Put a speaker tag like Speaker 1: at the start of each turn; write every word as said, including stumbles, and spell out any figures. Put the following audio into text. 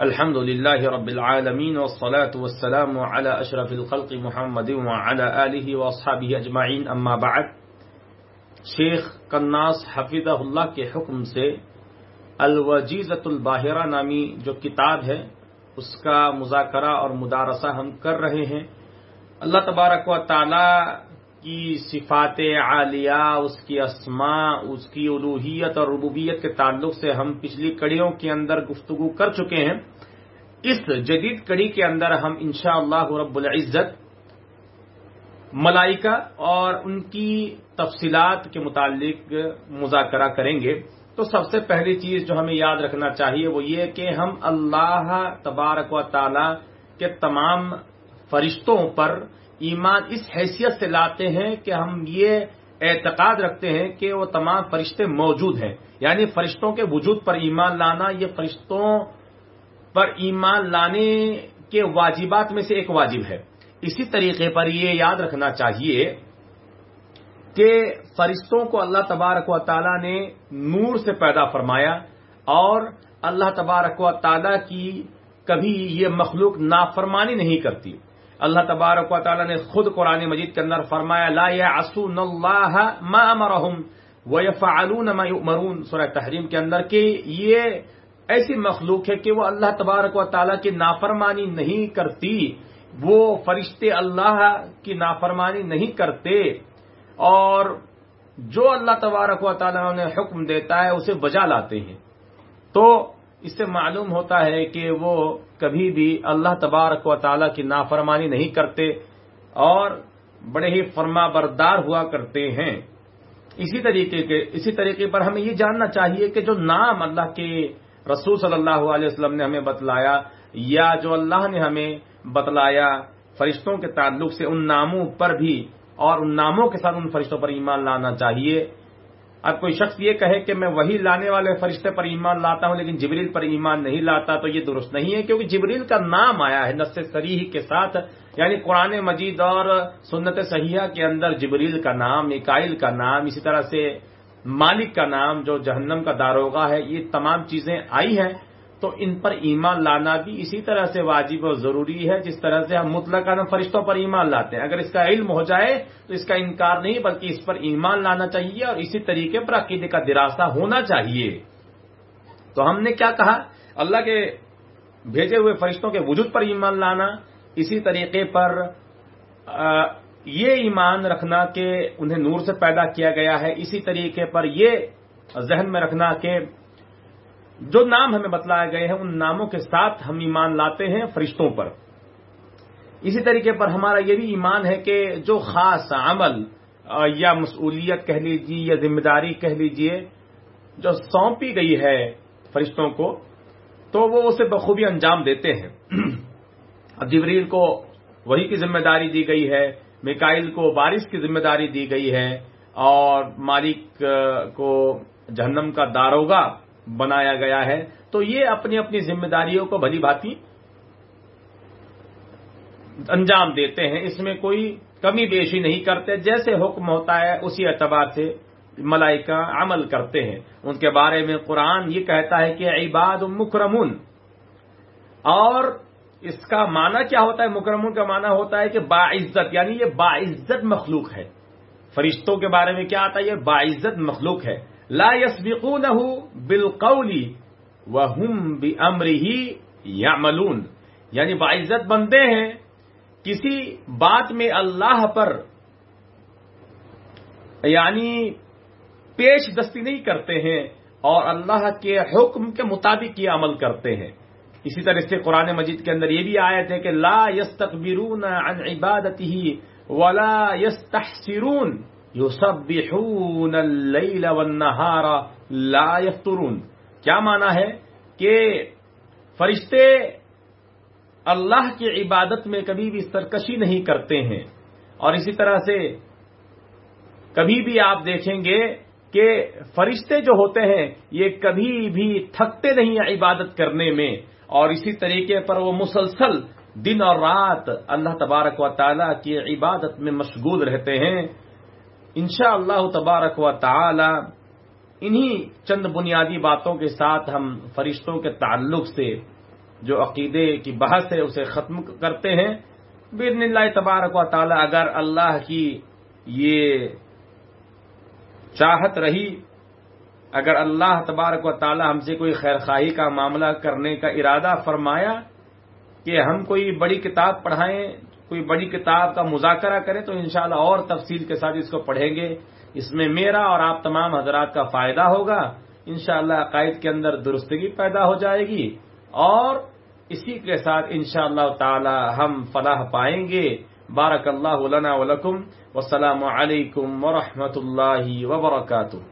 Speaker 1: الحمدللہ رب العالمین والصلاة والسلام علی اشرف الخلق محمد وعلی آلہ واصحابہ اجمعین، اما بعد۔ شیخ قناص حفظہ اللہ کے حکم سے الوجیزۃ الباہرہ نامی جو کتاب ہے اس کا مذاکرہ اور مدارسہ ہم کر رہے ہیں۔ اللہ تبارک و تعالی کی صفات عالیہ، اس کی اسماء، اس کی الوہیت اور ربوبیت کے تعلق سے ہم پچھلی کڑیوں کے اندر گفتگو کر چکے ہیں۔ اس جدید کڑی کے اندر ہم انشاءاللہ رب العزت ملائکہ اور ان کی تفصیلات کے متعلق مذاکرہ کریں گے۔ تو سب سے پہلی چیز جو ہمیں یاد رکھنا چاہیے وہ یہ کہ ہم اللہ تبارک و تعالی کے تمام فرشتوں پر ایمان اس حیثیت سے لاتے ہیں کہ ہم یہ اعتقاد رکھتے ہیں کہ وہ تمام فرشتے موجود ہیں، یعنی فرشتوں کے وجود پر ایمان لانا یہ فرشتوں پر ایمان لانے کے واجبات میں سے ایک واجب ہے۔ اسی طریقے پر یہ یاد رکھنا چاہیے کہ فرشتوں کو اللہ تبارک و تعالی نے نور سے پیدا فرمایا، اور اللہ تبارک و تعالی کی کبھی یہ مخلوق نافرمانی نہیں کرتی۔ اللہ تبارک و تعالی نے خود قرآن مجید کے اندر فرمایا لا یعصون اللہ ما امرہم ویفعلون ما یؤمرون، سورہ تحریم کے اندر، کہ یہ ایسی مخلوق ہے کہ وہ اللہ تبارک و تعالی کی نافرمانی نہیں کرتی، وہ فرشتے اللہ کی نافرمانی نہیں کرتے، اور جو اللہ تبارک و تعالی نے حکم دیتا ہے اسے بجا لاتے ہیں۔ تو اس سے معلوم ہوتا ہے کہ وہ کبھی بھی اللہ تبارک و تعالی کی نافرمانی نہیں کرتے اور بڑے ہی فرما بردار ہوا کرتے ہیں۔ اسی طریقے کے اسی طریقے پر ہمیں یہ جاننا چاہیے کہ جو نام اللہ کے رسول صلی اللہ علیہ وسلم نے ہمیں بتلایا یا جو اللہ نے ہمیں بتلایا فرشتوں کے تعلق سے، ان ناموں پر بھی اور ان ناموں کے ساتھ ان فرشتوں پر ایمان لانا چاہیے۔ اب کوئی شخص یہ کہے کہ میں وہی لانے والے فرشتے پر ایمان لاتا ہوں لیکن جبریل پر ایمان نہیں لاتا، تو یہ درست نہیں ہے، کیونکہ جبریل کا نام آیا ہے نص صریح کے ساتھ، یعنی قرآن مجید اور سنت صحیحہ کے اندر جبریل کا نام، میکائیل کا نام، اسی طرح سے مالک کا نام جو جہنم کا داروغہ ہے، یہ تمام چیزیں آئی ہیں، تو ان پر ایمان لانا بھی اسی طرح سے واجب و ضروری ہے جس طرح سے ہم مطلقاً فرشتوں پر ایمان لاتے ہیں۔ اگر اس کا علم ہو جائے تو اس کا انکار نہیں بلکہ اس پر ایمان لانا چاہیے، اور اسی طریقے پر عقیدے کا دراسہ ہونا چاہیے۔ تو ہم نے کیا کہا؟ اللہ کے بھیجے ہوئے فرشتوں کے وجود پر ایمان لانا، اسی طریقے پر یہ ایمان رکھنا کہ انہیں نور سے پیدا کیا گیا ہے، اسی طریقے پر یہ ذہن میں رکھنا کہ جو نام ہمیں بتلائے گئے ہیں ان ناموں کے ساتھ ہم ایمان لاتے ہیں فرشتوں پر۔ اسی طریقے پر ہمارا یہ بھی ایمان ہے کہ جو خاص عمل یا مسئولیت کہہ لیجیے یا ذمہ داری کہہ لیجیے جو سونپی گئی ہے فرشتوں کو، تو وہ اسے بخوبی انجام دیتے ہیں۔ اب جبریل کو وحی کی ذمہ داری دی گئی ہے، میکائیل کو بارش کی ذمہ داری دی گئی ہے، اور مالک کو جہنم کا داروغہ بنایا گیا ہے، تو یہ اپنی اپنی ذمہ داریوں کو بھلی بھانتی انجام دیتے ہیں، اس میں کوئی کمی بیشی نہیں کرتے، جیسے حکم ہوتا ہے اسی اعتبار سے ملائکہ عمل کرتے ہیں۔ ان کے بارے میں قرآن یہ کہتا ہے کہ عباد مکرمون، اور اس کا معنی کیا ہوتا ہے؟ مکرمون کا معنی ہوتا ہے کہ باعزت، یعنی یہ باعزت مخلوق ہے۔ فرشتوں کے بارے میں کیا آتا ہے؟ یہ باعزت مخلوق ہے۔ لا يسبقونہ بالقول وهم بامرہ یعملون، یعنی باعزت بندے ہیں، کسی بات میں اللہ پر یعنی پیش دستی نہیں کرتے ہیں اور اللہ کے حکم کے مطابق یہ عمل کرتے ہیں۔ اسی طرح سے قرآن مجید کے اندر یہ بھی آیت ہے کہ لا یستکبرون عن عبادتہ ولا یستحسرون یسبحون اللیل والنہار لا یفترون۔ کیا معنی ہے؟ کہ فرشتے اللہ کی عبادت میں کبھی بھی سرکشی نہیں کرتے ہیں، اور اسی طرح سے کبھی بھی آپ دیکھیں گے کہ فرشتے جو ہوتے ہیں یہ کبھی بھی تھکتے نہیں ہیں عبادت کرنے میں، اور اسی طریقے پر وہ مسلسل دن اور رات اللہ تبارک و تعالی کی عبادت میں مشغول رہتے ہیں۔ انشاءاللہ تبارک و تعالی انہی چند بنیادی باتوں کے ساتھ ہم فرشتوں کے تعلق سے جو عقیدے کی بحث ہے اسے ختم کرتے ہیں باذن اللہ تبارک و تعالی. اگر اللہ کی یہ چاہت رہی، اگر اللہ تبارک و تعالی ہم سے کوئی خیر خواہی کا معاملہ کرنے کا ارادہ فرمایا کہ ہم کوئی بڑی کتاب پڑھائیں، کوئی بڑی کتاب کا مذاکرہ کریں، تو انشاءاللہ اور تفصیل کے ساتھ اس کو پڑھیں گے. اس میں میرا اور آپ تمام حضرات کا فائدہ ہوگا. انشاءاللہ عقائد کے اندر درستگی پیدا ہو جائے گی اور اسی کے ساتھ انشاءاللہ تعالی ہم فلاح پائیں گے. بارک اللہ لنا ولکم والسلام علیکم ورحمۃ اللہ وبرکاتہ.